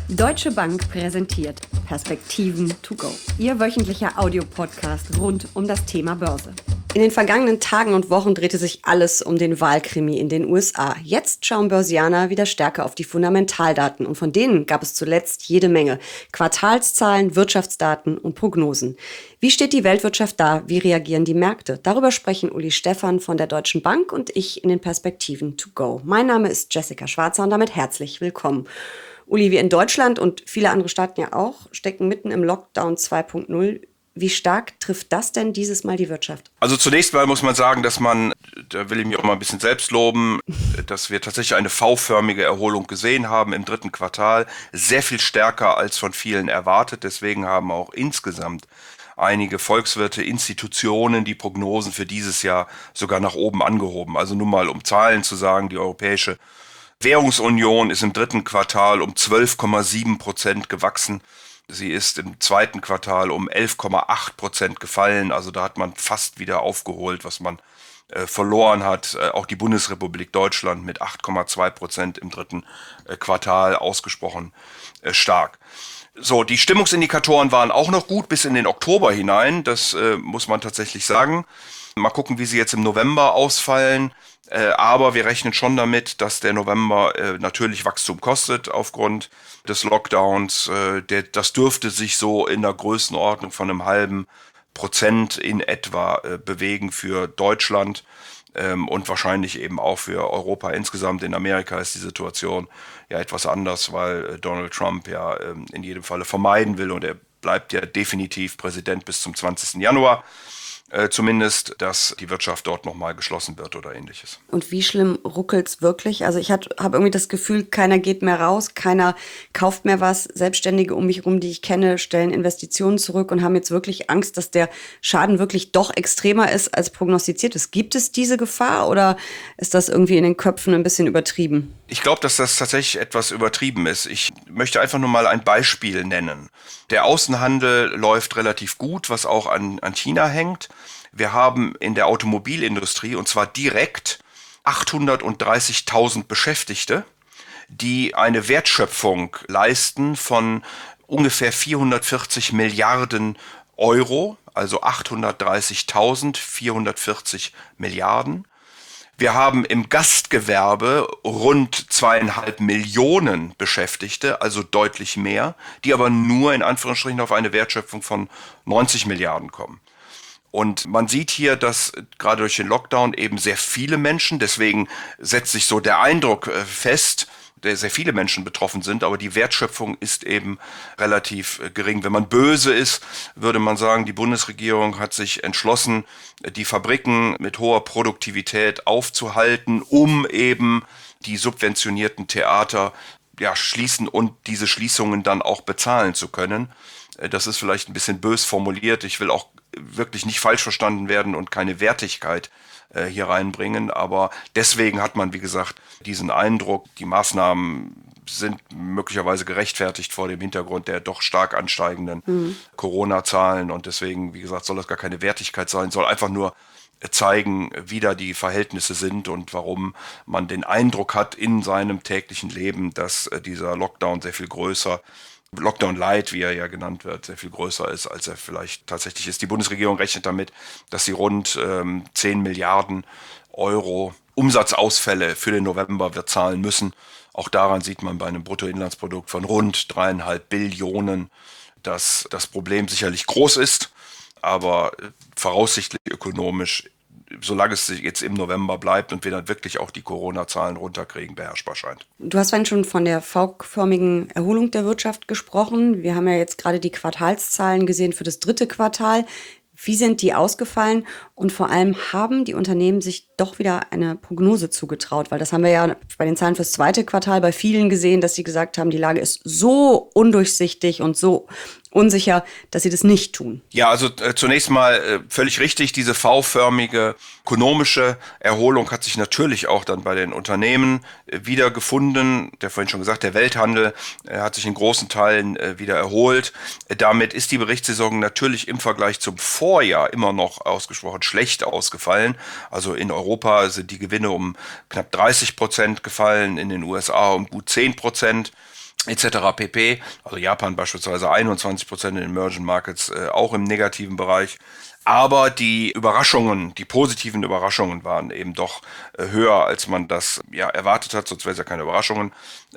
Deutsche Bank präsentiert Perspektiven to go. Ihr wöchentlicher Audiopodcast rund um das Thema Börse. In den vergangenen Tagen und Wochen drehte sich alles um den Wahlkrimi in den USA. Jetzt schauen Börsianer wieder stärker auf die Fundamentaldaten und von denen gab es zuletzt jede Menge. Quartalszahlen, Wirtschaftsdaten und Prognosen. Wie steht die Weltwirtschaft da? Wie reagieren die Märkte? Darüber sprechen Uli Stephan von der Deutschen Bank und ich in den Perspektiven to go. Mein Name ist Jessica Schwarzer und damit herzlich willkommen. Uli, wir in Deutschland und viele andere Staaten ja auch, stecken mitten im Lockdown 2.0. Wie stark trifft das denn dieses Mal die Wirtschaft? Also zunächst mal muss man sagen, dass da will ich mich auch mal ein bisschen selbst loben, dass wir tatsächlich eine V-förmige Erholung gesehen haben im dritten Quartal. Sehr viel stärker als von vielen erwartet. Deswegen haben auch insgesamt einige Volkswirte, Institutionen die Prognosen für dieses Jahr sogar nach oben angehoben. Also nur mal um Zahlen zu sagen, die Europäische Währungsunion ist im dritten Quartal um 12,7% gewachsen. Sie ist im zweiten Quartal um 11,8% gefallen. Also da hat man fast wieder aufgeholt, was man verloren hat. Auch die Bundesrepublik Deutschland mit 8,2% im dritten Quartal ausgesprochen stark. So, die Stimmungsindikatoren waren auch noch gut bis in den Oktober hinein. Das muss man tatsächlich sagen. Mal gucken, wie sie jetzt im November ausfallen. Aber wir rechnen schon damit, dass der November natürlich Wachstum kostet aufgrund des Lockdowns. Das dürfte sich so in der Größenordnung von 0,5% in etwa bewegen für Deutschland und wahrscheinlich eben auch für Europa insgesamt. In Amerika ist die Situation ja etwas anders, weil Donald Trump ja in jedem Falle vermeiden will und er bleibt ja definitiv Präsident bis zum 20. Januar. Zumindest, dass die Wirtschaft dort nochmal geschlossen wird oder ähnliches. Und wie schlimm ruckelt's wirklich? Also ich habe irgendwie das Gefühl, keiner geht mehr raus, keiner kauft mehr was. Selbstständige um mich herum, die ich kenne, stellen Investitionen zurück und haben jetzt wirklich Angst, dass der Schaden wirklich doch extremer ist, als prognostiziert ist. Gibt es diese Gefahr oder ist das irgendwie in den Köpfen ein bisschen übertrieben? Ich glaube, dass das tatsächlich etwas übertrieben ist. Ich möchte einfach nur mal ein Beispiel nennen. Der Außenhandel läuft relativ gut, was auch an China hängt. Wir haben in der Automobilindustrie, und zwar direkt, 830.000 Beschäftigte, die eine Wertschöpfung leisten von ungefähr 440 Milliarden Euro, also 830.000, 440 Milliarden. Wir haben im Gastgewerbe rund 2,5 Millionen Beschäftigte, also deutlich mehr, die aber nur in Anführungsstrichen auf eine Wertschöpfung von 90 Milliarden kommen. Und man sieht hier, dass gerade durch den Lockdown eben sehr viele Menschen, deswegen setzt sich so der Eindruck fest, dass sehr viele Menschen betroffen sind, aber die Wertschöpfung ist eben relativ gering. Wenn man böse ist, würde man sagen, die Bundesregierung hat sich entschlossen, die Fabriken mit hoher Produktivität aufzuhalten, um eben die subventionierten Theater schließen und diese Schließungen dann auch bezahlen zu können. Das ist vielleicht ein bisschen bös formuliert. Ich will auch wirklich nicht falsch verstanden werden und keine Wertigkeit hier reinbringen. Aber deswegen hat man, wie gesagt, diesen Eindruck, die Maßnahmen sind möglicherweise gerechtfertigt vor dem Hintergrund der doch stark ansteigenden Corona-Zahlen. Und deswegen, wie gesagt, soll das gar keine Wertigkeit sein, soll einfach nur zeigen, wie da die Verhältnisse sind und warum man den Eindruck hat in seinem täglichen Leben, dass dieser Lockdown sehr viel größer Lockdown Light, wie er ja genannt wird, sehr viel größer ist, als er vielleicht tatsächlich ist. Die Bundesregierung rechnet damit, dass sie rund 10 Milliarden Euro Umsatzausfälle für den November wird zahlen müssen. Auch daran sieht man bei einem Bruttoinlandsprodukt von rund 3,5 Billionen, dass das Problem sicherlich groß ist, aber voraussichtlich ökonomisch, solange es jetzt im November bleibt und wir dann wirklich auch die Corona-Zahlen runterkriegen, beherrschbar scheint. Du hast vorhin schon von der V-förmigen Erholung der Wirtschaft gesprochen. Wir haben ja jetzt gerade die Quartalszahlen gesehen für das dritte Quartal. Wie sind die ausgefallen? Und vor allem haben die Unternehmen sich doch wieder eine Prognose zugetraut? Weil das haben wir ja bei den Zahlen fürs zweite Quartal bei vielen gesehen, dass sie gesagt haben, die Lage ist so undurchsichtig und so unsicher, dass sie das nicht tun. Ja, also zunächst mal völlig richtig, diese V-förmige ökonomische Erholung hat sich natürlich auch dann bei den Unternehmen wiedergefunden. Der vorhin schon gesagt, der Welthandel hat sich in großen Teilen wieder erholt. Damit ist die Berichtssaison natürlich im Vergleich zum Vorjahr immer noch ausgesprochen schlecht ausgefallen. Also in Europa sind die Gewinne um knapp 30% gefallen, in den USA um gut 10%. etc. pp. Also Japan beispielsweise 21% in den Emerging Markets, auch im negativen Bereich. Aber die Überraschungen, die positiven Überraschungen waren eben doch höher, als man das ja erwartet hat, sonst wäre es ja keine Überraschungen,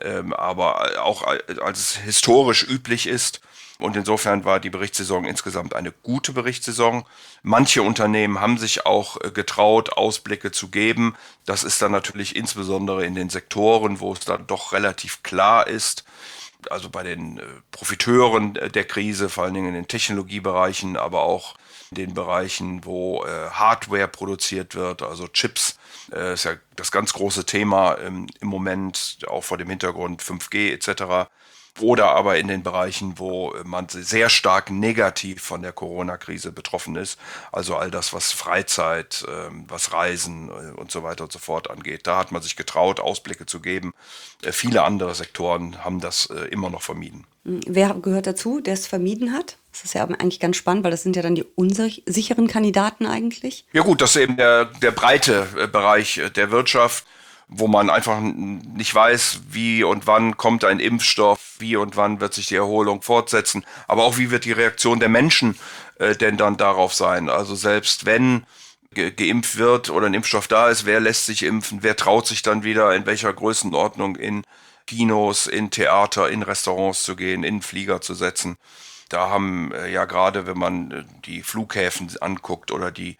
aber auch als es historisch üblich ist. Und insofern war die Berichtssaison insgesamt eine gute Berichtssaison. Manche Unternehmen haben sich auch getraut, Ausblicke zu geben. Das ist dann natürlich insbesondere in den Sektoren, wo es dann doch relativ klar ist, also bei den Profiteuren der Krise, vor allen Dingen in den Technologiebereichen, aber auch in den Bereichen, wo Hardware produziert wird, also Chips, ist ja das ganz große Thema im Moment, auch vor dem Hintergrund 5G etc. Oder aber in den Bereichen, wo man sehr stark negativ von der Corona-Krise betroffen ist. Also all das, was Freizeit, was Reisen und so weiter und so fort angeht. Da hat man sich getraut, Ausblicke zu geben. Viele andere Sektoren haben das immer noch vermieden. Wer gehört dazu, der es vermieden hat? Das ist ja eigentlich ganz spannend, weil das sind ja dann die unsicheren Kandidaten eigentlich. Ja gut, das ist eben der breite Bereich der Wirtschaft, wo man einfach nicht weiß, wie und wann kommt ein Impfstoff, wie und wann wird sich die Erholung fortsetzen, aber auch wie wird die Reaktion der Menschen denn dann darauf sein. Also selbst wenn geimpft wird oder ein Impfstoff da ist, wer lässt sich impfen, wer traut sich dann wieder in welcher Größenordnung in Kinos, in Theater, in Restaurants zu gehen, in Flieger zu setzen. Da haben ja gerade, wenn man die Flughäfen anguckt oder die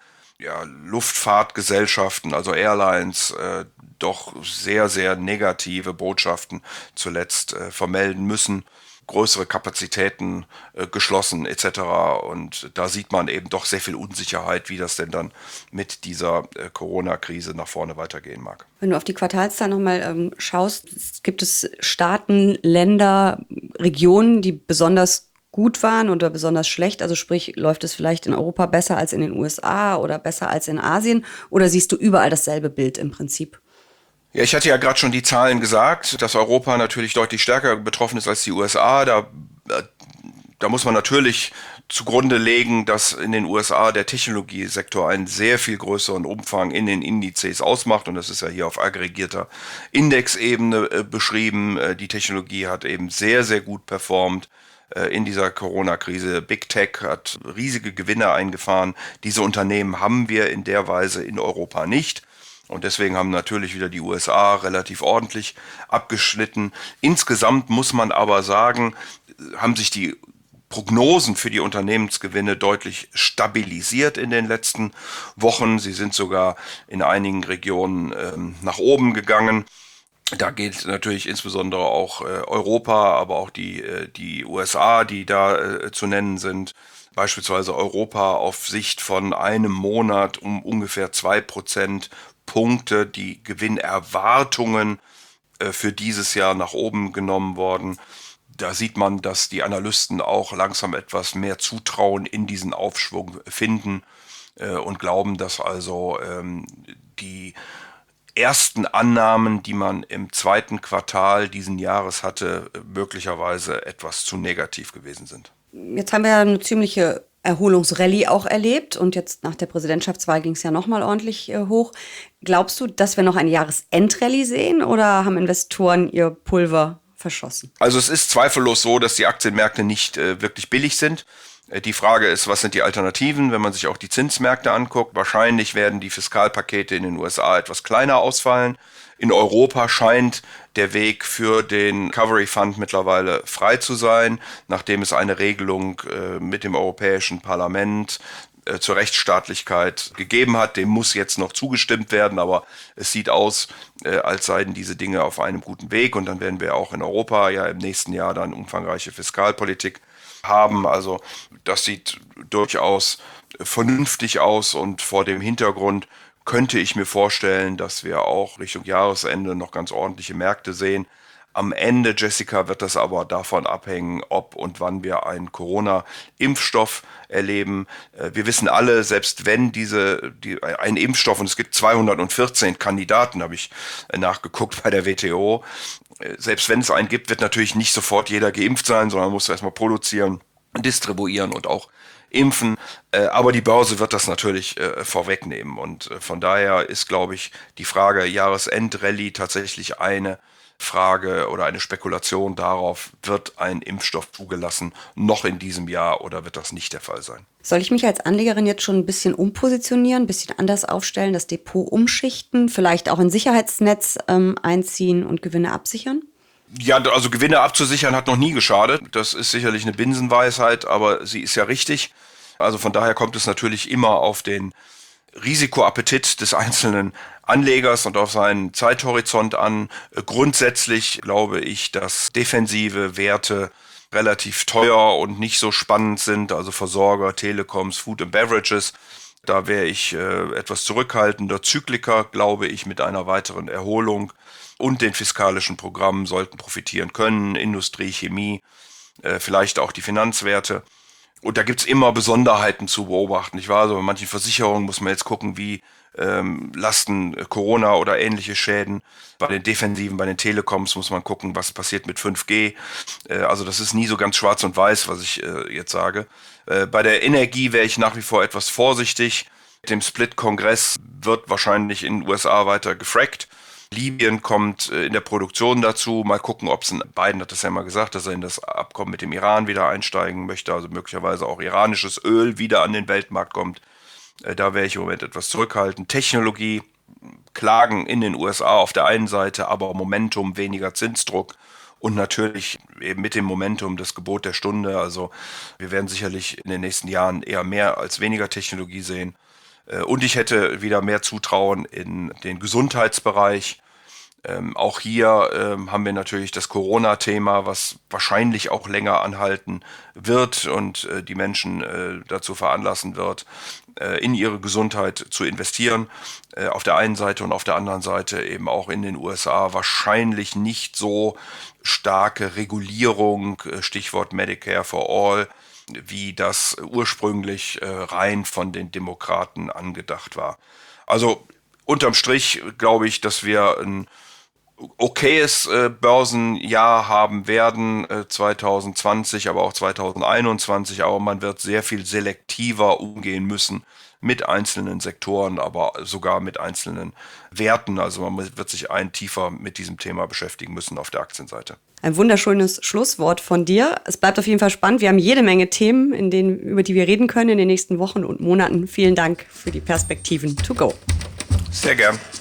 Luftfahrtgesellschaften, also Airlines, doch sehr, sehr negative Botschaften zuletzt vermelden müssen. Größere Kapazitäten geschlossen etc. Und da sieht man eben doch sehr viel Unsicherheit, wie das denn dann mit dieser Corona-Krise nach vorne weitergehen mag. Wenn du auf die Quartalszahlen nochmal schaust, gibt es Staaten, Länder, Regionen, die besonders gut waren oder besonders schlecht? Also sprich, läuft es vielleicht in Europa besser als in den USA oder besser als in Asien? Oder siehst du überall dasselbe Bild im Prinzip? Ja, ich hatte ja gerade schon die Zahlen gesagt, dass Europa natürlich deutlich stärker betroffen ist als die USA. Da muss man natürlich zugrunde legen, dass in den USA der Technologiesektor einen sehr viel größeren Umfang in den Indizes ausmacht. Und das ist ja hier auf aggregierter Indexebene beschrieben. Die Technologie hat eben sehr, sehr gut performt in dieser Corona-Krise. Big Tech hat riesige Gewinne eingefahren. Diese Unternehmen haben wir in der Weise in Europa nicht. Und deswegen haben natürlich wieder die USA relativ ordentlich abgeschnitten. Insgesamt muss man aber sagen, haben sich die Prognosen für die Unternehmensgewinne deutlich stabilisiert in den letzten Wochen. Sie sind sogar in einigen Regionen nach oben gegangen. Da geht natürlich insbesondere auch Europa, aber auch die USA, die da zu nennen sind. Beispielsweise Europa auf Sicht von einem Monat um ungefähr 2% Punkte, die Gewinnerwartungen für dieses Jahr nach oben genommen worden. Da sieht man, dass die Analysten auch langsam etwas mehr Zutrauen in diesen Aufschwung finden und glauben, dass also die ersten Annahmen, die man im zweiten Quartal diesen Jahres hatte, möglicherweise etwas zu negativ gewesen sind. Jetzt haben wir ja eine ziemliche Erholungsrallye auch erlebt und jetzt nach der Präsidentschaftswahl ging es ja nochmal ordentlich hoch. Glaubst du, dass wir noch eine Jahresendrallye sehen oder haben Investoren ihr Pulver verschossen? Also es ist zweifellos so, dass die Aktienmärkte nicht wirklich billig sind. Die Frage ist, was sind die Alternativen, wenn man sich auch die Zinsmärkte anguckt? Wahrscheinlich werden die Fiskalpakete in den USA etwas kleiner ausfallen. In Europa scheint der Weg für den Recovery Fund mittlerweile frei zu sein, nachdem es eine Regelung mit dem Europäischen Parlament zur Rechtsstaatlichkeit gegeben hat. Dem muss jetzt noch zugestimmt werden, aber es sieht aus, als seien diese Dinge auf einem guten Weg. Und dann werden wir auch in Europa ja im nächsten Jahr dann umfangreiche Fiskalpolitik haben. Also das sieht durchaus vernünftig aus und vor dem Hintergrund könnte ich mir vorstellen, dass wir auch Richtung Jahresende noch ganz ordentliche Märkte sehen. Am Ende, Jessica, wird das aber davon abhängen, ob und wann wir einen Corona-Impfstoff erleben. Wir wissen alle, selbst wenn ein Impfstoff, und es gibt 214 Kandidaten, habe ich nachgeguckt bei der WTO, selbst wenn es einen gibt, wird natürlich nicht sofort jeder geimpft sein, sondern man muss erstmal produzieren, distribuieren und auch impfen. Aber die Börse wird das natürlich vorwegnehmen. Und von daher ist, glaube ich, die Frage Jahresendrallye tatsächlich eine, Frage oder eine Spekulation darauf, wird ein Impfstoff zugelassen, noch in diesem Jahr oder wird das nicht der Fall sein? Soll ich mich als Anlegerin jetzt schon ein bisschen umpositionieren, ein bisschen anders aufstellen, das Depot umschichten, vielleicht auch ein Sicherheitsnetz einziehen und Gewinne absichern? Ja, also Gewinne abzusichern hat noch nie geschadet. Das ist sicherlich eine Binsenweisheit, aber sie ist ja richtig. Also von daher kommt es natürlich immer auf den Risikoappetit des einzelnen Anlegers und auf seinen Zeithorizont an. Grundsätzlich glaube ich, dass defensive Werte relativ teuer und nicht so spannend sind, also Versorger, Telekoms, Food and Beverages. Da wäre ich etwas zurückhaltender. Zykliker, glaube ich, mit einer weiteren Erholung und den fiskalischen Programmen sollten profitieren können. Industrie, Chemie, vielleicht auch die Finanzwerte. Und da gibt's immer Besonderheiten zu beobachten. Ich weiß, also bei manchen Versicherungen muss man jetzt gucken, wie lasten Corona oder ähnliche Schäden. Bei den Defensiven, bei den Telekoms muss man gucken, was passiert mit 5G. Also das ist nie so ganz schwarz und weiß, was ich jetzt sage. Bei der Energie wäre ich nach wie vor etwas vorsichtig. Mit dem Split-Kongress wird wahrscheinlich in den USA weiter gefrackt. Libyen kommt in der Produktion dazu. Mal gucken, ob es Biden hat das ja mal gesagt, dass er in das Abkommen mit dem Iran wieder einsteigen möchte. Also möglicherweise auch iranisches Öl wieder an den Weltmarkt kommt. Da wäre ich im Moment etwas zurückhaltend. Technologie, Klagen in den USA auf der einen Seite, aber Momentum, weniger Zinsdruck. Und natürlich eben mit dem Momentum das Gebot der Stunde. Also wir werden sicherlich in den nächsten Jahren eher mehr als weniger Technologie sehen. Und ich hätte wieder mehr Zutrauen in den Gesundheitsbereich. Auch hier haben wir natürlich das Corona-Thema, was wahrscheinlich auch länger anhalten wird und die Menschen dazu veranlassen wird, in ihre Gesundheit zu investieren. Auf der einen Seite und auf der anderen Seite eben auch in den USA wahrscheinlich nicht so starke Regulierung, Stichwort Medicare for All, wie das ursprünglich rein von den Demokraten angedacht war. Also unterm Strich glaube ich, dass wir ein okayes Börsenjahr haben werden, 2020, aber auch 2021, aber man wird sehr viel selektiver umgehen müssen mit einzelnen Sektoren, aber sogar mit einzelnen Werten. Also man wird sich tiefer mit diesem Thema beschäftigen müssen auf der Aktienseite. Ein wunderschönes Schlusswort von dir. Es bleibt auf jeden Fall spannend. Wir haben jede Menge Themen, über die wir reden können in den nächsten Wochen und Monaten. Vielen Dank für die Perspektiven to go. Sehr gern.